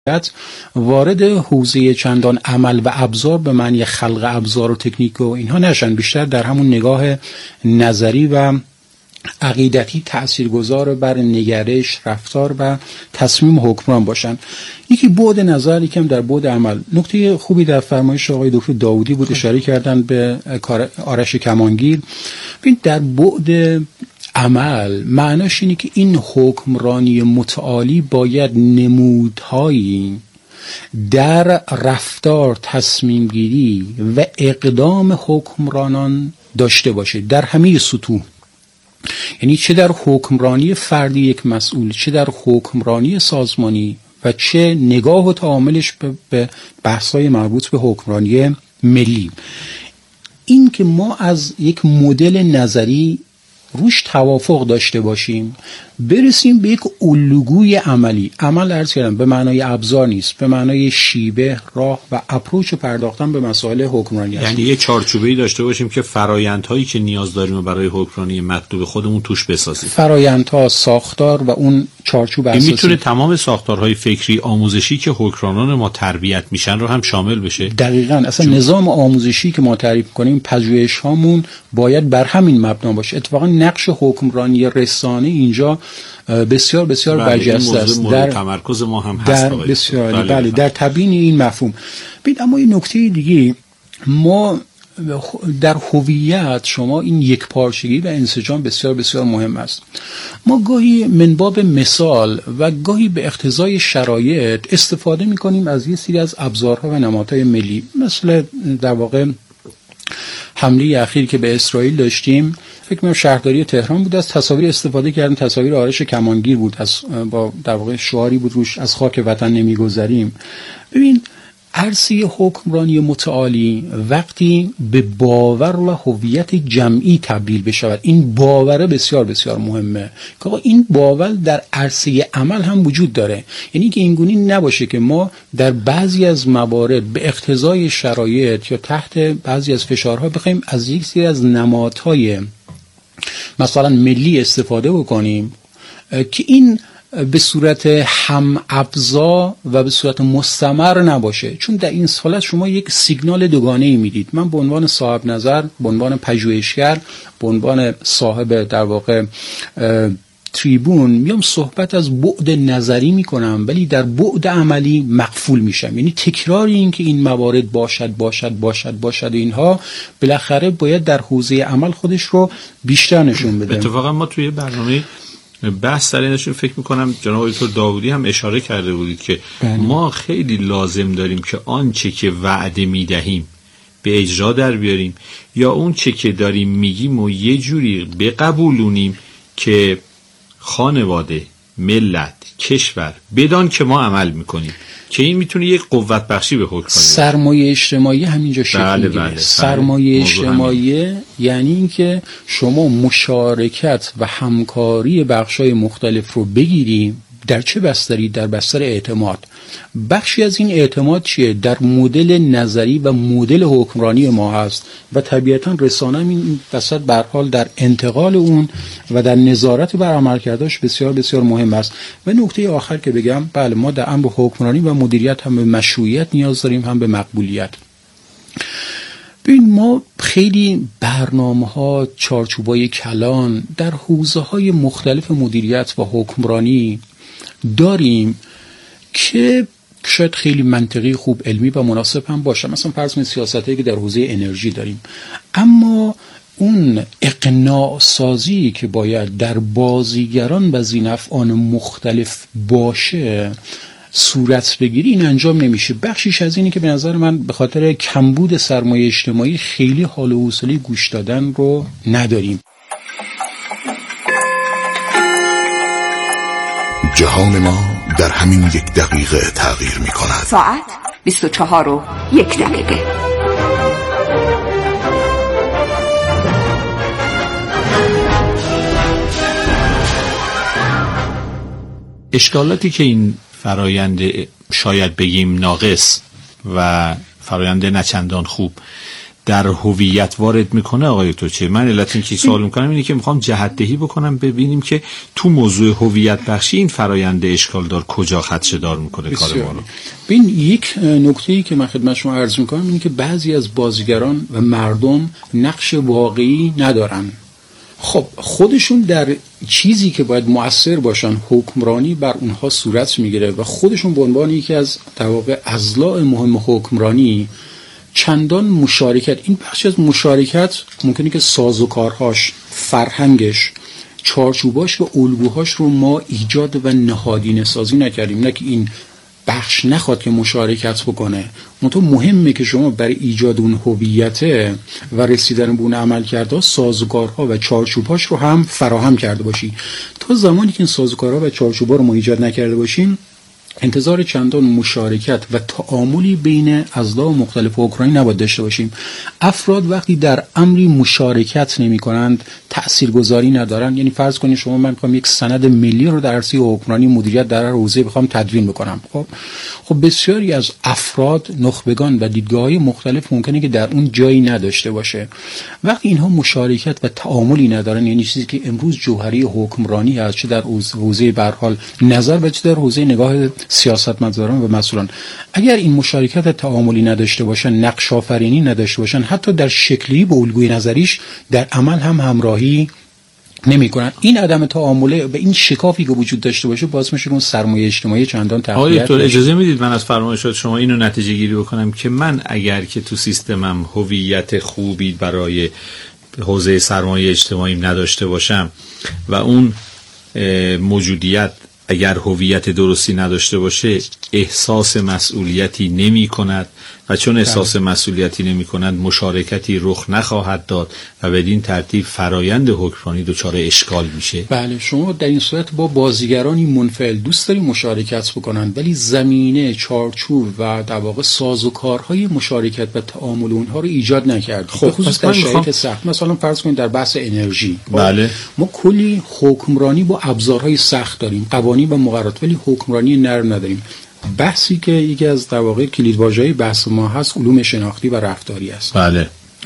وارد حوزه چندان عمل و ابزار به معنی خلق ابزار و تکنیک و اینها نشن، بیشتر در همون نگاه نظری و عقیدتی تأثیرگذار بر نگرش، رفتار و تصمیم حکمران باشن. یکی بعد نظر، یکم در بعد عمل. نکته خوبی در فرمایش آقای دکتر داودی بود، اشاره کردن به کار آرش کمانگیر. ببین در بعد عمل معناش اینه که این حکمرانی متعالی باید نمودهایی در رفتار، تصمیم گیری و اقدام حکمرانان داشته باشه در همه سطوح. یعنی چه در حکمرانی فردی یک مسئول، چه در حکمرانی سازمانی و چه نگاه و تعاملش به بحث‌های مربوط به حکمرانی ملی. این که ما از یک مدل نظری روش توافق داشته باشیم، برسیم به یک الگوی عملی. عمل عرض کردم به معنای ابزار نیست، به معنای شیوه، راه و اپروچ پرداختن به مسائل حکمرانی است. یعنی یه چارچوبه‌ای داشته باشیم که فرآیندهایی که نیاز داریم برای حکمرانی مطلوب خودمون توش بسازیم. فرآیندها، ساختار و اون چارچوب اساسی. این میتونه تمام ساختارهای فکری آموزشی که حکمرانان ما تربیت میشن رو هم شامل بشه. دقیقاً. اصلا نظام آموزشی که ما تعریف کنیم، پژوهش‌هامون باید بر همین مبنا باشه. اتفاقا نقش حکمرانی رسانه اینجا بسیار بسیار برجسته است. در تمرکز ما هم هست در بسیار بله در تبیین این مفهوم. ببین اما این نکته دیگه، ما در هویت شما این یک پارچگی و انسجام بسیار بسیار مهم است. ما گاهی من باب مثال و گاهی به اقتضای شرایط استفاده می‌کنیم از یه سری از ابزارها و نمادهای ملی، مثل در واقع حمله اخیر که به اسرائیل داشتیم. فکر می‌کنم شهرداری تهران بود، از تصاویر استفاده کردن، تصاویر آرش کمانگیر بود، از با در واقع شعاری بود روش از خاک وطن نمی‌گذریم. ببین عرصه حکمرانی متعالی وقتی به باور و هویت جمعی تبدیل بشود، این باور بسیار بسیار مهمه که آقا این باور در عرصه عمل هم وجود داره. یعنی که اینگونه نباشه که ما در بعضی از موارد به اقتضای شرایط یا تحت بعضی از فشارها بخوایم از یک سری از نمادهای مثلا ملی استفاده بکنیم که این به صورت هم ابزار و به صورت مستمر نباشه. چون در این حالت شما یک سیگنال دوگانه‌ای میدید. من به عنوان صاحب نظر، به عنوان پژوهشگر، به عنوان صاحب در واقع تریبون میام صحبت از بعد نظری میکنم، ولی در بعد عملی مغفول میشم. یعنی تکرار این که این موارد باشد اینها بالاخره باید در حوزه عمل خودش رو بیشتر نشون بده. اتفاقا ما توی برنامه بحث در اینش فکر میکنم جناب دکتر داودی هم اشاره کرده بودید که ما خیلی لازم داریم که آنچه که وعده میدهیم به اجرا در بیاریم، یا اون چه که داریم میگیم و یه جوری بقبولونیم که خانواده، ملت، کشور بدان که ما عمل میکنیم، که این میتونه یک قوت بخشی به حکمرانی. سرمایه اجتماعی همینجا شکل میگیره. سرمایه اجتماعی یعنی اینکه شما مشارکت و همکاری بخشای مختلف رو بگیری. در چه بستری؟ در بستر اعتماد. بخشی از این اعتماد چیه؟ در مدل نظری و مدل حکمرانی ما هست و طبیعتاً رسانه این وسط به هر حال در انتقال اون و در نظارت بر عملکردش بسیار بسیار مهم است. و نکته آخر که بگم، بله ما در امر حکمرانی و مدیریت هم به مشروعیت نیاز داریم، هم به مقبولیت. ببین ما خیلی برنامه‌ها، چارچوبای کلان در حوزه‌های مختلف مدیریت و حکمرانی داریم که شاید خیلی منطقی، خوب، علمی و مناسب هم باشه. مثلا فرض کنید سیاستایی که در حوزه انرژی داریم، اما اون اقناع سازی که باید در بازیگران و ذی‌نفعان مختلف باشه صورت بگیری، این انجام نمیشه. بخشیش از اینه که به نظر من به خاطر کمبود سرمایه اجتماعی خیلی حال و حوصله گوش دادن رو نداریم. جهان ما در همین 1 دقیقه تغییر می کند. ساعت 24:01. اشکالاتی که این فرایند شاید بگیم ناقص و فرایند نچندان خوب در هویت وارد میکنه آقای تو چه؟ من علت این که سوال میکنم اینه که میخوام جهت دهی بکنم ببینیم که تو موضوع هویت بخشی این فرایند اشکال دار کجا خدشه دار میکنه کار ما رو. ببین یک نکته‌ای که من خدمت شما عرض میکنم اینه که بعضی از بازیگران و مردم نقش واقعی ندارن. خب خودشون در چیزی که باید مؤثر باشن حکمرانی بر اونها صورت میگیره و خودشون به عنوان یکی از در واقع اضلاع مهم حکمرانی چندان مشارکت، این بخش از مشارکت ممکنه که سازوکارهاش، فرهنگش، چارچوباش و الگوهاش رو ما ایجاد و نهادینه سازی نکردیم. نه که این بخش نخواد که مشارکت بکنه، منتها مهمه که شما برای ایجاد اون هویت و رسیدن به اون عملکردها سازوکارها و چارچوباش رو هم فراهم کرده باشی. تا زمانی که این سازوکارها و چارچوبا رو ما ایجاد نکرده باشیم انتظار چندان مشارکت و تعاملی بین اضلاع مختلف اوکراین نباید داشته باشیم. افراد وقتی در امری مشارکت نمی کنند تاثیرگذاری ندارن. یعنی فرض کنید شما من میخوام یک سند ملی رو در عرصه اوکراینی مدیریت در هر حوزه بخوام تدوین بکنم، خب بسیاری از افراد، نخبگان و دیدگاه‌های مختلف ممکنه که در اون جایی نداشته باشه. وقتی اینها مشارکت و تعاملی ندارن، یعنی چیزی که امروز جوهری حکمرانی هست، چه در حوزه به هر حال نظر و چه در حوزه نگاه سیاستمداران و مسئولان، اگر این مشارکت تعاملی نداشته باشن، نقش آفرینی نداشته باشن، حتی در شکلی به الگوی نظریش در عمل هم همراهی نمی‌کنن. این عدم تعامله به این شکافی که وجود داشته باشه باعث میشه اون سرمایه اجتماعی چندان تقویت نشه. اجازه میدید من از فرمایشات شما اینو نتیجه گیری بکنم که من اگر که تو سیستمم هویت خوبی برای حوزه سرمایه اجتماعی نداشته باشم و اون موجودیت اگر هویت درستی نداشته باشه احساس مسئولیتی نمی کند و چون احساس مسئولیتی نمی کند مشارکتی رخ نخواهد داد و بدین ترتیب فرایند حکمرانی دچار اشکال میشه. بله، شما در این صورت با بازیگرانی منفعل دوست دارید مشارکت بکنن ولی زمینه، چارچوب و در واقع سازوکارهای مشارکت و تعامل اونها رو ایجاد نکردید. خب خصوصا در شرایط سخت، مثلا فرض کنید در بحث انرژی، بله، ما کلی حکمرانی با ابزارهای سخت داریم، قوانین و مقررات، ولی حکمرانی نرم نداریم. بحثی که یکی از در واقع کلیدواژه‌های بحث ما هست علوم شناختی و رفتاری است. بله،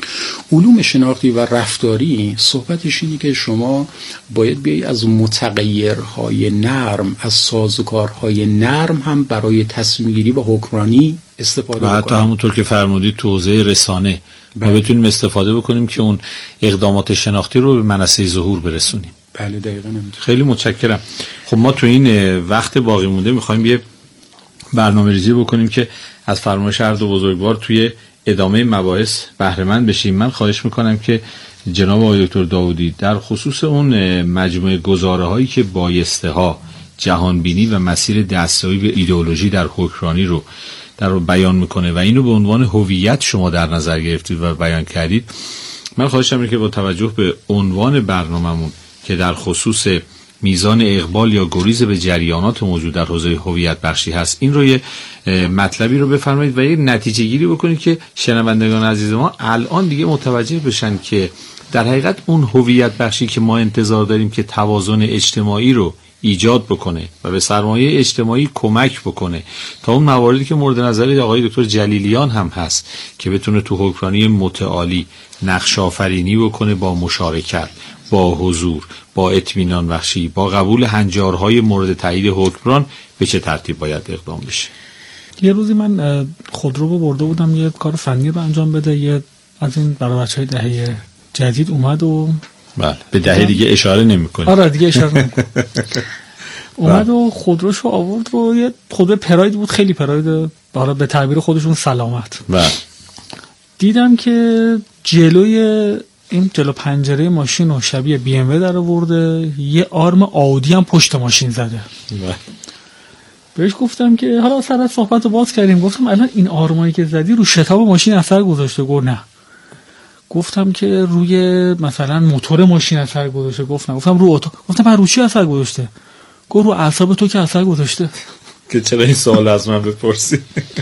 علوم شناختی و رفتاری صحبتش اینه که شما باید بیایی از متغیرهای نرم، از سازوکارهای نرم هم برای تصمیم گیری و حکمرانی استفاده بکنید. حتی همونطور که فرمودید تو حوزه رسانه ما بتونیم استفاده بکنیم که اون اقدامات شناختی رو به منصه ظهور برسونیم. بله دقیقاً. خیلی متشکرم. خب ما تو این وقت باقی مونده می‌خوایم یه برنامه‌ریزی بکنیم که از فرمایش هر دو بزرگوار توی ادامه مباحث بهره مند بشیم. من خواهش میکنم که جناب آقای دکتر داودی در خصوص اون مجموعه گزاره‌هایی که بایسته‌ها، جهانبینی و مسیر دستیابی به ایدئولوژی در حکمرانی رو در بیان میکنه و اینو به عنوان هویت شما در نظر گرفتید و بیان کردید، من خواهشم اینه که با توجه به عنوان برنامه‌مون که در خصوص میزان اقبال یا گریز به جریانات موجود در حوزه هویت بخشی هست، این رو یه مطلبی رو بفرمایید و یه نتیجه گیری بکنید که شنوندگان عزیز ما الان دیگه متوجه بشن که در حقیقت اون هویت بخشی که ما انتظار داریم که توازن اجتماعی رو ایجاد بکنه و به سرمایه اجتماعی کمک بکنه تا اون مواردی که مورد نظر آقای دکتر جلیلیان هم هست که بتونه تو حکمرانی متعالی نقش آفرینی بکنه با مشارکت، با حضور، با اطمینان بخشی، با قبول هنجارهای مورد تایید حکمران به چه ترتیب باید اقدام بشه. یه روزی من خودرو برده بودم یه کار فنی رو انجام بده، یه از این برای بچهای دهه جدید اومد و بله به دهه دیگه اشاره نمی‌کنه. آره دیگه اشاره نمی‌کنه. اومد و خودروشو آورد و یه خودرو پراید بود، خیلی پراید، برای به تعبیر خودشون سلامت. بله. دیدم که جلوی پنجره ماشین و شبیه بی ام و در آورده، یه آرم آودی هم پشت ماشین زده. بهش گفتم که حالا سر صحبت رو باز کردیم، گفتم الان این آرمایی که زدی رو شتاب ماشین اثر گذاشته؟ گفت نه. گفتم که روی مثلا موتور ماشین اثر گذاشته؟ گفتم رو اتو. گفتم رو چی اثر گذاشته؟ گفت رو اعصاب تو که اثر گذاشته. که چرا این سوال از من بپرسی؟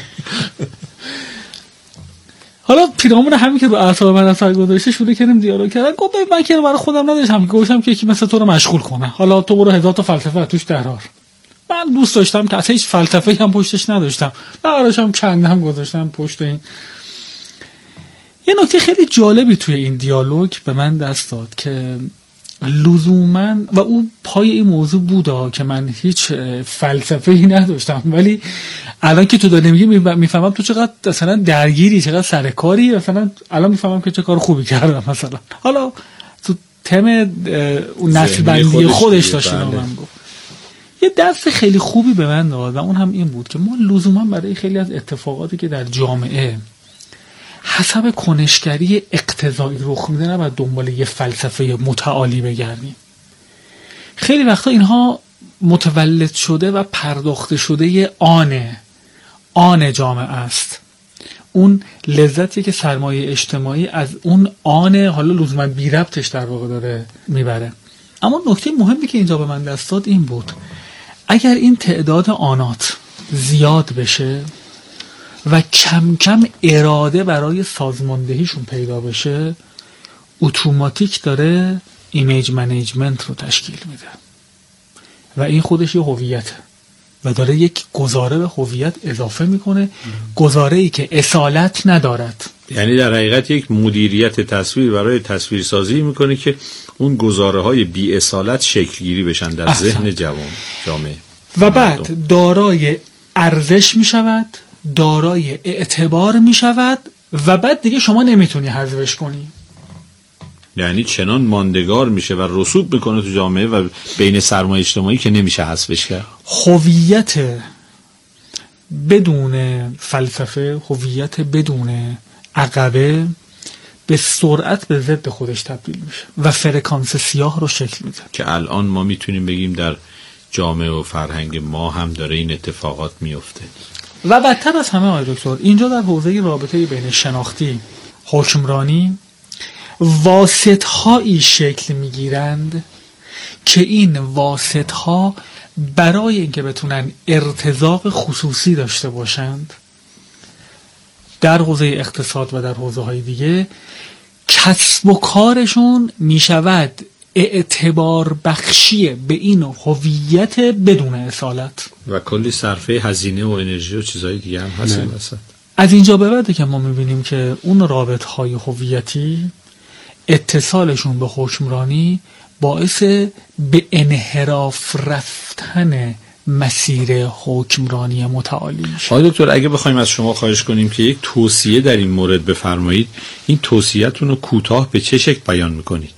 حالا پیرامون همین که رو اعصاب من اثر گذاشته شروع کردیم دیالوگ کردن. گفت من که برای خودم نداشتم که گفتم که یکی مثل تو رو مشغول کنه، حالا تو برو 1000 تا فلسفه توش درار. من دوست داشتم که اصلا هیچ فلسفه‌ای هم پشتش نداشتم، براشم چند هم گذاشتم پشت این. یه نکته خیلی جالبی توی این دیالوگ به من دست داد که لزوماً و او پای این موضوع بودا که من هیچ فلسفه‌ای نداشتم، ولی الان که تو داری میگی میفهمم تو چقدر مثلا درگیری، چقدر سرکاری، مثلا الان میفهمم که چه کار خوبی کردم. مثلا حالا تو تم اون نسل بندی خودش داشتم من گفت یه درس خیلی خوبی به من داد و اون هم این بود که ما لزوما برای خیلی از اتفاقاتی که در جامعه حسب کنشگری اقتضایی رخ میده نباید دنبال یه فلسفه متعالی بگردیم. خیلی وقتا اینها متولد شده و پرداخته شده یه آن جامعه است. اون لذتی که سرمایه اجتماعی از اون حالا لزوما بی ربطش در واقع داره میبره. اما نکته مهمی که اینجا به من دست داد این بود اگر این تعداد آنات زیاد بشه و کم کم اراده برای سازماندهیشون پیدا بشه، اتوماتیک داره ایمیج منیجمنت رو تشکیل میده و این خودش یه هویته و داره یک گزاره به هویت اضافه میکنه، گزاره‌ای که اصالت ندارد. یعنی در حقیقت یک مدیریت تصویر برای تصویرسازی میکنه که اون گزاره‌های بی اصالت شکل گیری بشن در ذهن جامعه و بعد دارای ارزش میشود، دارای اعتبار میشود و بعد دیگه شما نمیتونی حذفش کنی. یعنی چنان ماندگار میشه و رسوب میکنه تو جامعه و بین سرمایه اجتماعی که نمیشه حذفش کرد. هویت بدون فلسفه، هویت بدون عقبه به سرعت به ضد خودش تبدیل میشه و فرکانس سیاه رو شکل میده که الان ما میتونیم بگیم در جامعه و فرهنگ ما هم داره این اتفاقات میفته. و بدتر از همه آقای دکتر اینجا در حوزه رابطه بین شناختی حکمرانی واسطه‌هایی شکل میگیرند که این واسطه‌ها برای اینکه بتونن ارتزاق خصوصی داشته باشند در حوزه اقتصاد و در حوزه‌های دیگه کسب و کارشون میشود اعتبار بخشی به این هویت بدون اصالت و کلی صرفه هزینه و انرژی و چیزهای دیگه هم هست. از اینجا به بعده که ما میبینیم که اون رابطهای هویتی اتصالشون به حکمرانی باعث به انحراف رفتن مسیر حکمرانی متعالی میشه. آقای دکتر اگه بخوایم از شما خواهش کنیم که یک توصیه در این مورد بفرمایید، این توصیه‌تون رو کوتاه به چه شکل بیان میکنید؟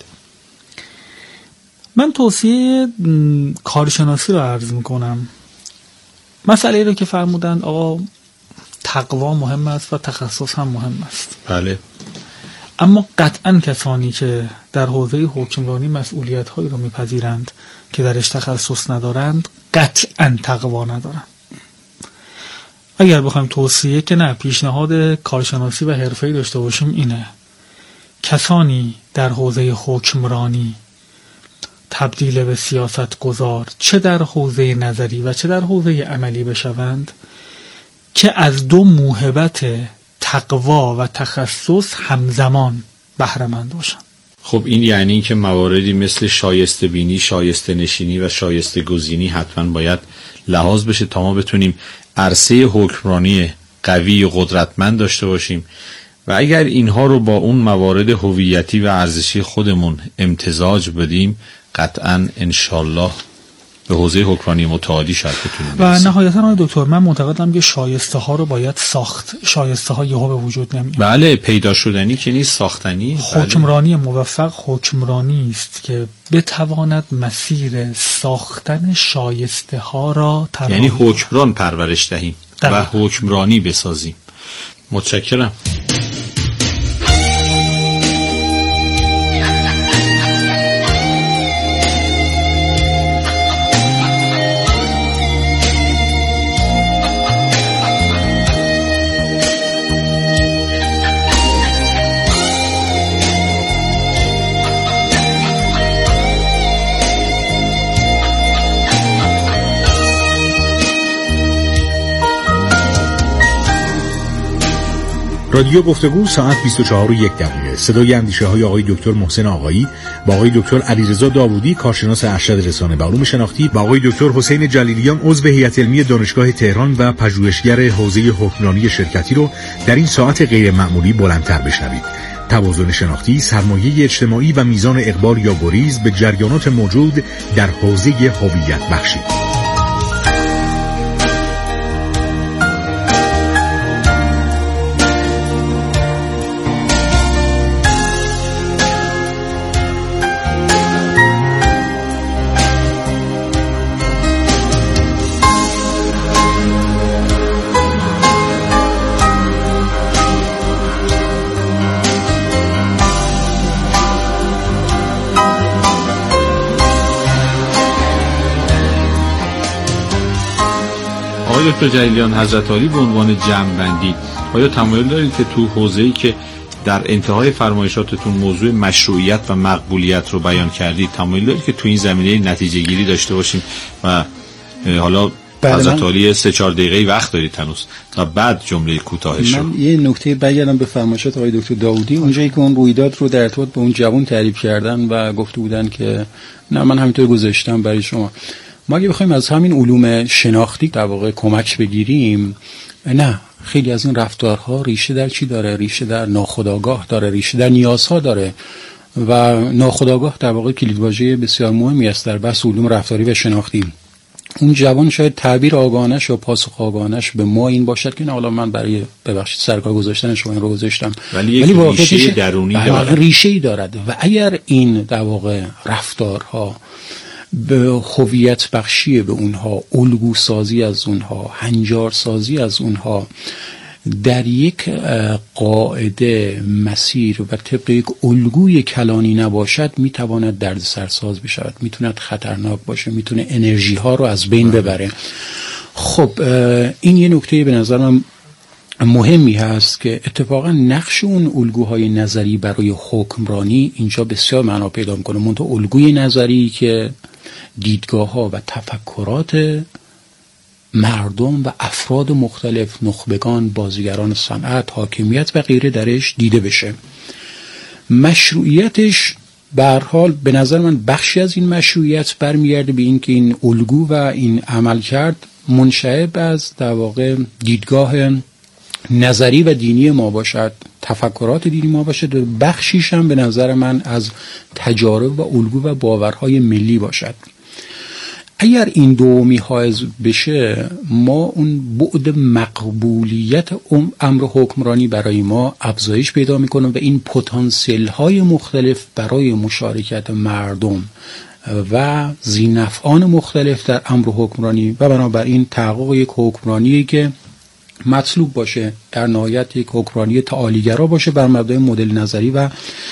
من توصیه کارشناسی رو عرض میکنم. مسئله رو که فرمودند آقا تقوا مهم است و تخصص هم مهم است. بله. اما قطعا کسانی که در حوزه حکمرانی مسئولیت هایی رو میپذیرند که درش تخصص ندارند قطعا تقوا ندارند. اگر بخوایم توصیه که نه پیشنهاد کارشناسی و حرفه‌ای داشته باشیم اینه کسانی در حوزه حکمرانی تبدیل به سیاست گذار چه در حوزه نظری و چه در حوزه عملی بشوند که از دو موهبت تقوا و تخصص همزمان بهره مند باشند. خب این یعنی که مواردی مثل شایسته بینی، شایسته نشینی و شایسته گزینی حتما باید لحاظ بشه تا ما بتونیم عرصه حکمرانی قوی و قدرتمند داشته باشیم و اگر اینها رو با اون موارد هویتی و ارزشی خودمون امتزاج بدیم قطعاً انشالله به حوزه حکمرانی متعالی شاید بتونیم برسیم. و نهایتاً آقای دکتر من معتقدم که شایسته ها رو باید ساخت. شایسته ها یهو به وجود نمیاد. بله پیدا شدنی که نیست، ساختنی. حکمرانی موفق حکمرانی است که بتواند مسیر ساختن شایسته ها را یعنی حکمران پرورش دهیم و حکمرانی بسازیم. متشکرم. رادیو گفتگو ساعت 24:01. صدای اندیشه های آقای دکتر محسن آقایی با آقای دکتر علیرضا داوودی، کارشناس ارشد رسانه و علوم شناختی، با آقای دکتر حسین جلیلیان، عضو هیئت علمی دانشگاه تهران و پژوهشگر حوزه حکمرانی شرکتی رو در این ساعت غیر معمولی بلندتر بشنوید. توازن شناختی، سرمایه اجتماعی و میزان اقبال یا گریز به جریانات موجود در حوزه هویت بخشی. دکتر جلیلیان، حضرت عالی به عنوان جمع‌بندی، آیا تمایل دارید که تو حوزه‌ای که در انتهای فرمایشاتتون موضوع مشروعیت و مقبولیت رو بیان کردید، تمایل دارید که تو این زمینه نتیجه گیری داشته باشیم و حالا حضرت عالی 3-4 دقیقه وقت دارید هنوز تا بعد جمله کوتاهش رو؟ من یه نکته برگردم به فرمایشات آقای دکتر داوودی، اونجایی که اون رویداد رو در ارتباط با اون جوان تعریف کردن و گفته بودن که نه من همینطور گذاشتم برای شما. ما اگه بخوایم از همین علوم شناختی در واقع کمک بگیریم، نه، خیلی از این رفتارها ریشه در چی داره؟ ریشه در ناخودآگاه داره، ریشه در نیازها داره و ناخودآگاه در واقع کلیدواژه بسیار مهمی است در بحث علوم رفتاری و شناختی. اون جوان شاید تعبیر آگاهانش یا پاسخ آگاهانش به ما این باشد که نه حالا من برای ببخشید سرکار گذاشتن شما این رو گذاشتم، ولی ریشه درونی داره، ریشه‌ای دارد و اگر این در واقع رفتارها به هویت بخشی به اونها، الگو سازی از اونها، هنجار سازی از اونها در یک قاعده مسیر و طبق یک الگوی کلانی نباشد، میتواند دردسرساز بشود، میتواند خطرناک باشه، میتونه انرژی ها رو از بین ببره. خب این یه نکته به نظر من مهمی هست که اتفاقا نقش اون الگوهای نظری برای حکمرانی اینجا بسیار معنا پیدا میکنه. منتها الگوی نظری که دیدگاه ها و تفکرات مردم و افراد مختلف، نخبگان، بازیگران صنعت، حاکمیت و غیره درش دیده بشه. مشروعیتش به هر حال به نظر من بخشی از این مشروعیت برمیگرده به این که این الگو و این عمل کرد منشأ از در واقع دیدگاه نظری و دینی ما باشد، تفکرات دینی ما باشد و بخشیش هم به نظر من از تجارب و الگو و باورهای ملی باشد. اگر این دومی حائز بشه، ما اون بعد مقبولیت امر حکمرانی برای ما افزایش پیدا میکنه و این پتانسیل های مختلف برای مشارکت مردم و ذینفعان مختلف در امر حکمرانی و بنابراین تحقق یک حکمرانی که مطلوب باشه، در نهایت یک حکمرانی تعالی‌گرا باشه، بر مبنای مدل نظری و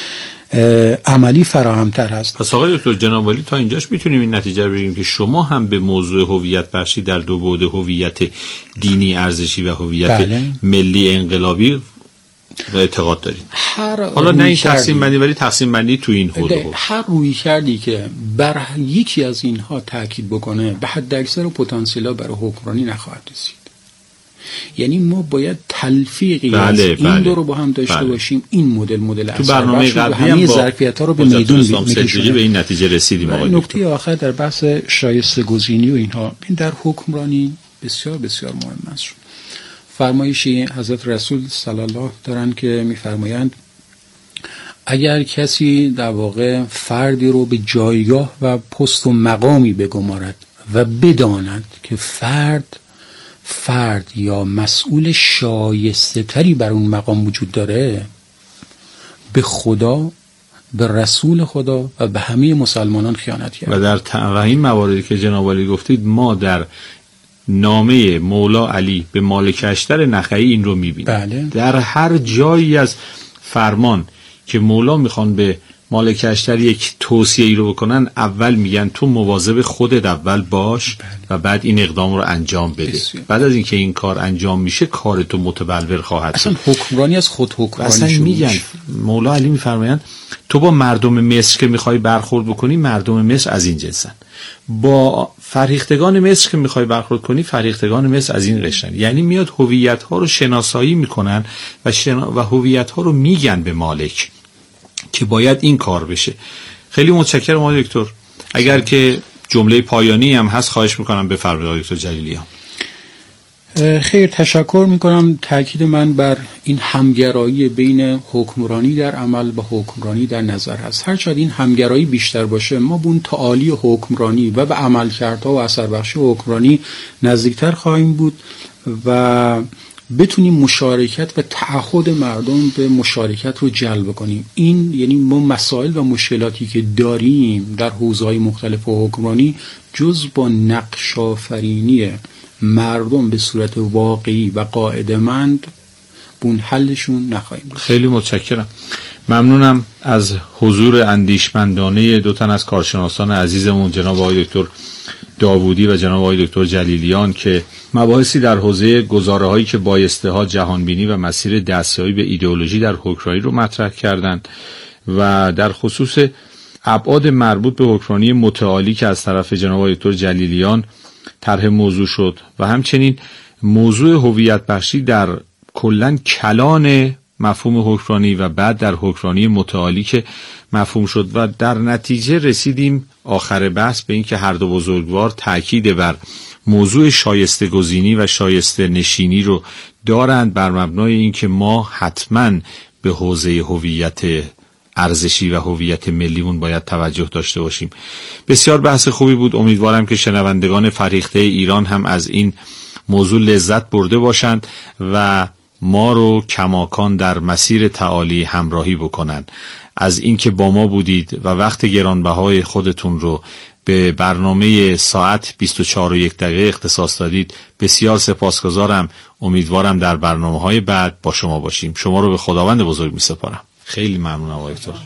عملی فراهم‌تر هست. پس آقای دکتر جناب عالی تا اینجاش میتونیم این نتیجه رو بگیریم که شما هم به موضوع هویت بخشی در دو بعد، هویت دینی ارزشی و هویت ملی انقلابی اعتقاد دارید. حالا نه این تقسیم بندی ولی تقسیم بندی تو این حوزه. هر روی کردی که بر یکی از اینها تاکید بکنه به حد اکثر پتانسیل‌ها برای حکمرانی نخواهد رسید. یعنی ما باید تلفیقی از این دو رو با هم داشته باشیم. این مدل تو برنامه قبلی هم ظرفیت‌ها رو به میدون می‌کشیم. به این نتیجه رسیدیم. نکته آخر در بحث شایسته گزینی و اینها، این در حکمرانی بسیار بسیار مهم است. فرمایشی حضرت رسول صلی الله دارن که می‌فرمایند اگر کسی در واقع فردی رو به جایگاه و پست و مقامی بگمارد و بداند که فرد یا مسئول شایسته تری بر اون مقام وجود داره، به خدا، به رسول خدا و به همه مسلمانان خیانت کرد. و در این مواردی که جناب عالی گفتید، ما در نامه مولا علی به مالک اشتر نخعی این رو میبینیم. بله. در هر جایی از فرمان که مولا میخوان به مالک اشتر یک توصیه ای رو بکنن، اول میگن تو مواظب خودت اول باش و بعد این اقدام رو انجام بده. بعد از اینکه این کار انجام میشه کار تو متبلور خواهد شد. اصلا حکمرانی از خود حکمرانی اصلا میگن مولا علی میفرمایند تو با مردم مصر که میخوای برخورد بکنی، مردم مصر از این جنسن، با فرهیختگان مصر که میخوای برخورد کنی، فرهیختگان مصر از این قشرن. یعنی میاد هویت ها رو شناسایی میکنن و هویت ها رو میگن به مالک که باید این کار بشه. خیلی متشکرم آقای دکتر. اگر که جمله پایانی هم هست خواهش میکنم بفرمایید آقای دکتر جلیلیان. خیر، تشکر میکنم. تاکید من بر این همگرایی بین حکمرانی در عمل و حکمرانی در نظر هست. هرچند این همگرایی بیشتر باشه، ما به اون تعالی حکمرانی و به عملکردها و اثر بخشی حکمرانی نزدیکتر خواهیم بود و بتونیم مشارکت و تعهد مردم به مشارکت رو جلب کنیم. این یعنی ما مسائل و مشکلاتی که داریم در حوزه‌های مختلف حکمرانی جز با نقش آفرینی مردم به صورت واقعی و قاعده‌مند بون حلشون نخواهیم. خیلی متشکرم. ممنونم از حضور اندیشمندانه دو تن از کارشناسان عزیزمون، جناب آقای دکتر داوودی و جناب آقای دکتر جلیلیان، که مباحثی در حوزه گزاره‌هایی که بایسته‌ها، جهانبینی و مسیر دستیابی به ایدئولوژی در حکمرانی رو مطرح کردند و در خصوص ابعاد مربوط به حکمرانی متعالی که از طرف جناب آقای دکتر جلیلیان طرح موضوع شد و همچنین موضوع هویت بخشی در کلاً کلان مفهوم حکمرانی و بعد در حکمرانی متعالی که مفهوم شد و در نتیجه رسیدیم آخر بحث به این که هر دو بزرگوار تأکید بر موضوع شایسته گزینی و شایسته نشینی رو دارند بر مبنای این که ما حتماً به حوزه هویت ارزشی و هویت ملیمون باید توجه داشته باشیم. بسیار بحث خوبی بود. امیدوارم که شنوندگان فریخته ایران هم از این موضوع لذت برده باشند و ما رو کماکان در مسیر تعالی همراهی بکنند. از اینکه با ما بودید و وقت گرانبهای خودتون رو به برنامه ساعت 24:01 اختصاص دادید بسیار سپاسگزارم. امیدوارم در برنامه‌های بعد با شما باشیم. شما رو به خداوند بزرگ می‌سپارم. خیلی ممنونم آقای دکتر.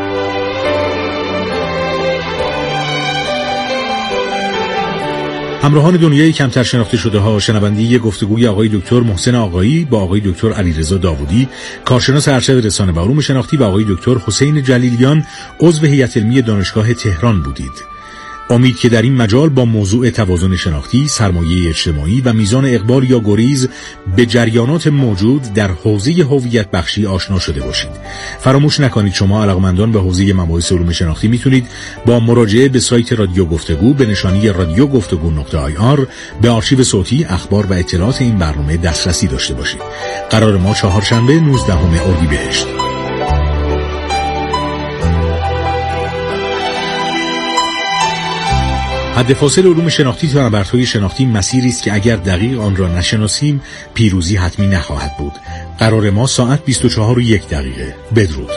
همراهان دنیای کمتر شناخته شده ها، شنوندگی گفتگوی آقای دکتر محسن آقایی با آقای دکتر علیرضا داوودی، کارشناس ارشد رسانه و علوم شناختی، و آقای دکتر حسین جلیلیان، عضو هیئت علمی دانشگاه تهران بودید. امید که در این مجال با موضوع توازن شناختی، سرمایه اجتماعی و میزان اقبال یا گریز به جریانات موجود در حوزه هویت بخشی آشنا شده باشید. فراموش نکنید شما علاقمندان به حوزه مباحث علوم شناختی میتونید با مراجعه به سایت رادیو گفتگو به نشانی radiogoftego.ir به آرشیو صوتی، اخبار و اطلاعات این برنامه دسترسی داشته باشید. قرار ما چهارشنبه 19 اردیبهشت. حد فاصل علوم شناختی تا نبردهای شناختی مسیری است که اگر دقیق آن را نشناسیم پیروزی حتمی نخواهد بود. قرار ما ساعت 24:01. بدرود.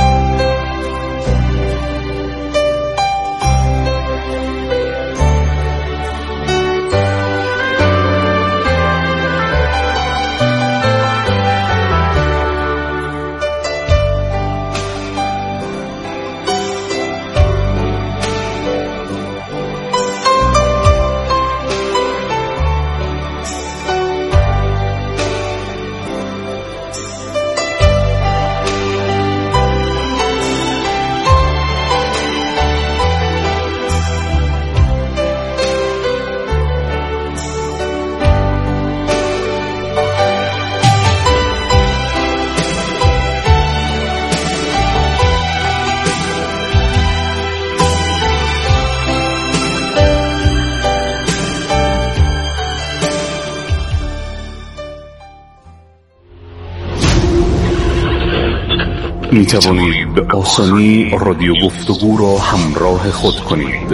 می توانید به آسانی رادیو گفتگو را همراه خود کنید.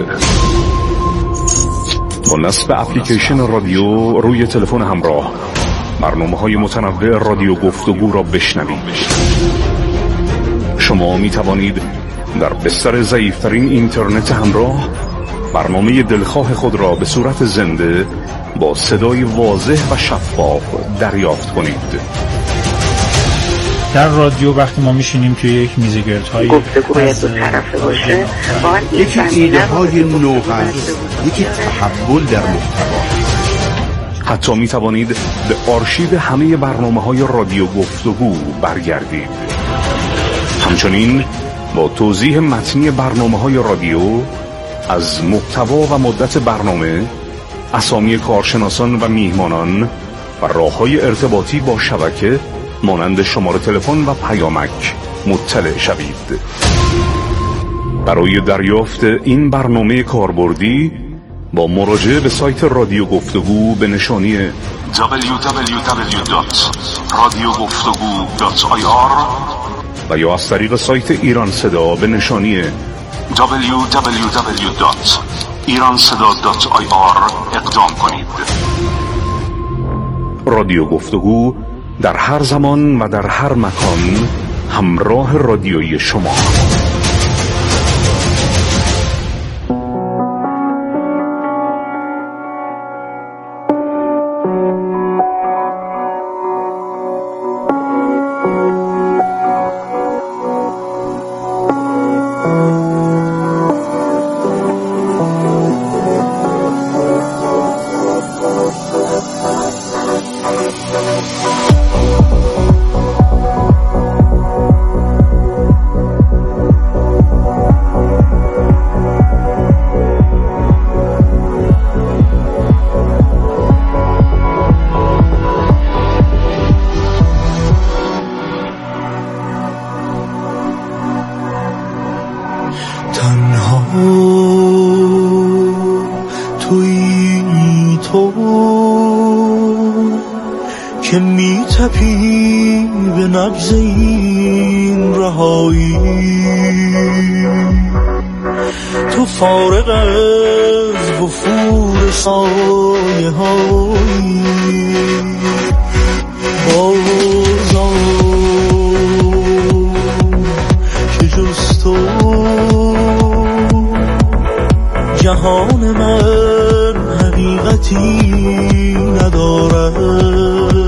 با نصب اپلیکیشن رادیو روی تلفن همراه برنامه‌های متنوع رادیو گفتگو را بشنوید. شما می توانید در بستر ضعیف‌ترین اینترنت همراه برنامه دلخواه خود را به صورت زنده با صدای واضح و شفاف دریافت کنید. در رادیو وقتی ما میشینیم توی یک میزگردهای گفتگو باید دو طرفه باشه، یکی ایده های نو هست، یکی تحول در محتوا. حتی می توانید به آرشیو همه برنامه‌های رادیو گفتگو برگردید. همچنین با توضیح متنی برنامه‌های رادیو از محتوا و مدت برنامه، اسامی کارشناسان و میهمانان و راه‌های ارتباطی با شبکه مانند شماره تلفن و پیامک مطلع شوید. برای دریافت این برنامه کاربردی با مراجعه به سایت رادیو گفتگو به نشانی www.radiogoftagoo.ir و یا از طریق سایت ایران صدا به نشانی www.iranseda.ir اقدام کنید. رادیو گفتگو در هر زمان و در هر مکان همراه رادیویی شما. که می تپی به نبض این رهایی، تو فارغ از وفور سایه هایی بازم که جز تو جهان من حقیقتی ندارد.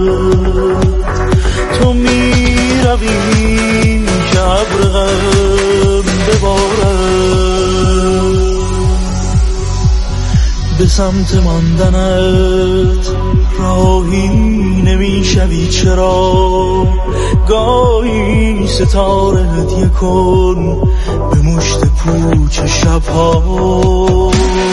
تو می روی که ابر غم ببارد، به سمت ماندنت راهی نمی شوی چرا؟ گاهی ستاره هدیه کن به مشت پوچ شبها.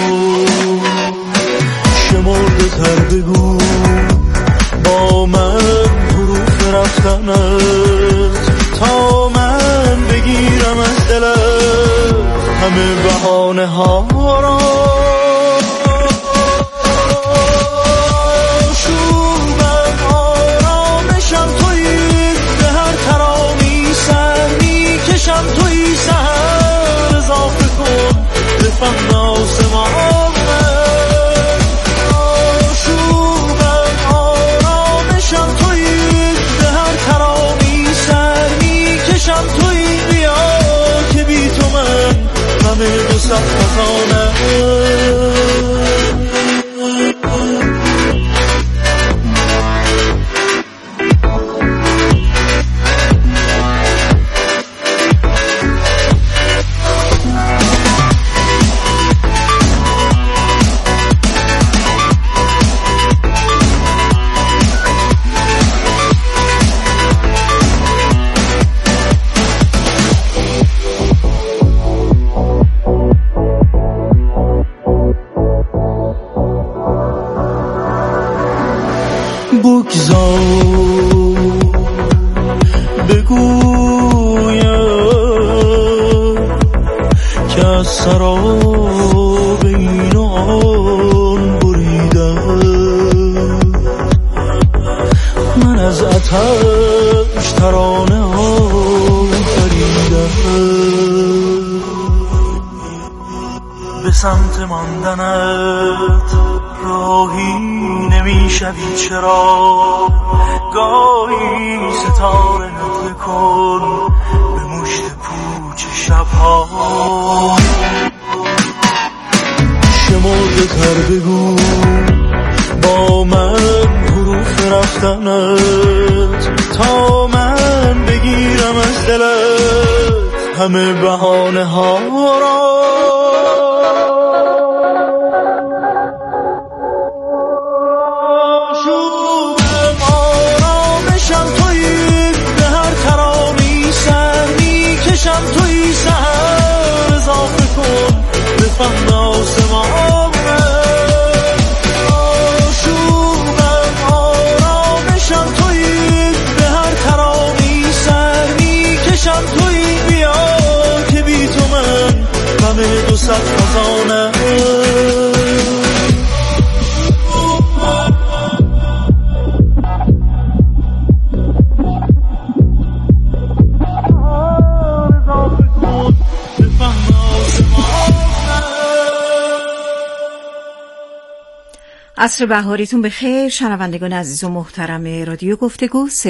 شمرده تر بگو با من حروف رفتنت، تا من بگیرم از دلت همه بهانه ها را. شومن آرامشم تویی، به هر ترامی سر میکشم تویی. سهر اضافه کن به فهم آسمان. دو صد خزانه بگویم که از سراب این و آن بریدم. من از آتش ترانه ها فریدم، به سمت ماندنت راهی نمی شوی چرا؟ گاهی ستاره نقل کن به مشت پوچ شبها. شمرده تر بگو با من حروف رفتنت، تا من بگی دلت همه بهانه ها را. کشم توی سهر اضافه کن به فهم آسمانه. آشوبم آرامشم توی به هر ترانی سر میکشم توی بیا که بی تو من غم 200 خزانه. عصر بهاریتون بخیر شنوندگان عزیز و محترم رادیو گفتگو.